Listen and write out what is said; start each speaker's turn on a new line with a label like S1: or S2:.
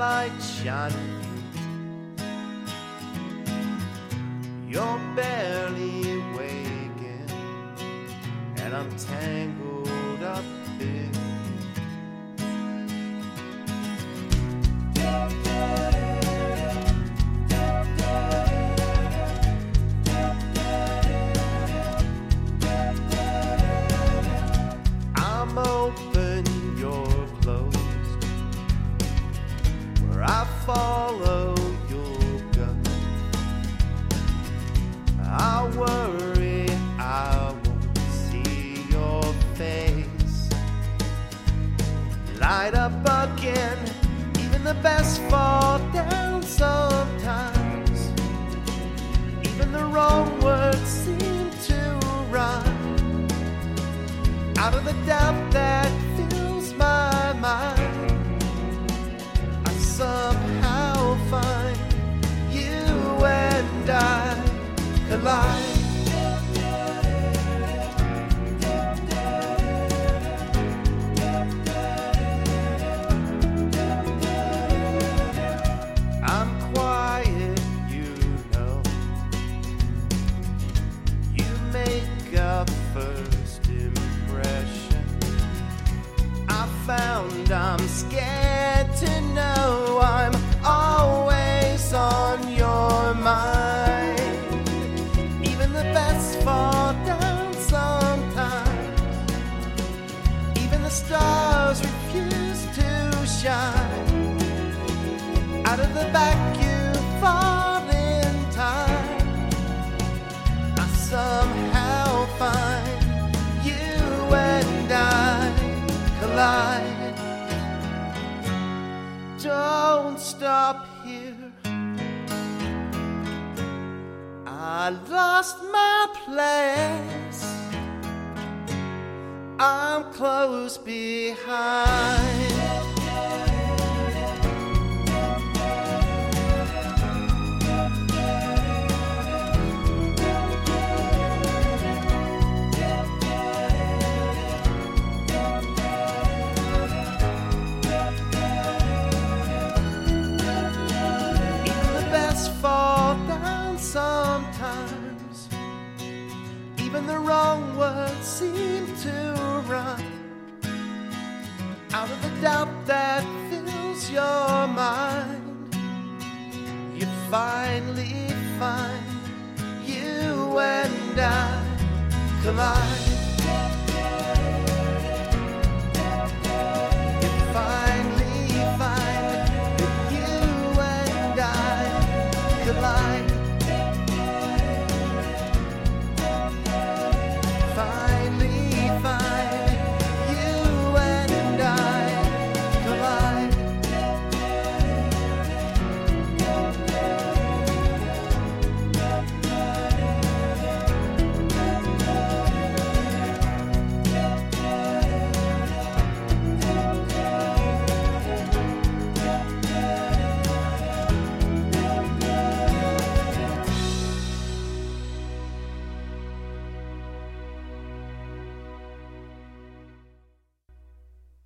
S1: light shining through. You're barely waking, and I'm tangled up here. I'm open, you're closed. Where I follow your gut, I worry I won't see your face. Light up again, even the best fall down sometimes. Even the wrong words seem to rhyme. Out of the doubt that fills my mind, I somehow find you and I collide. I'm quiet, you know. You make up first impression. I found I'm scared to know I'm always on your mind. Even the best fall down sometimes. Even the stars refuse to shine. Out of the back you fall in time. I somehow find you and I collide. Don't stop here. I lost my place. I'm close behind. Fall down sometimes. Even the wrong words seem to rhyme. Out of the doubt that fills your mind, you finally find you and I collide. You finally find that you and I collide.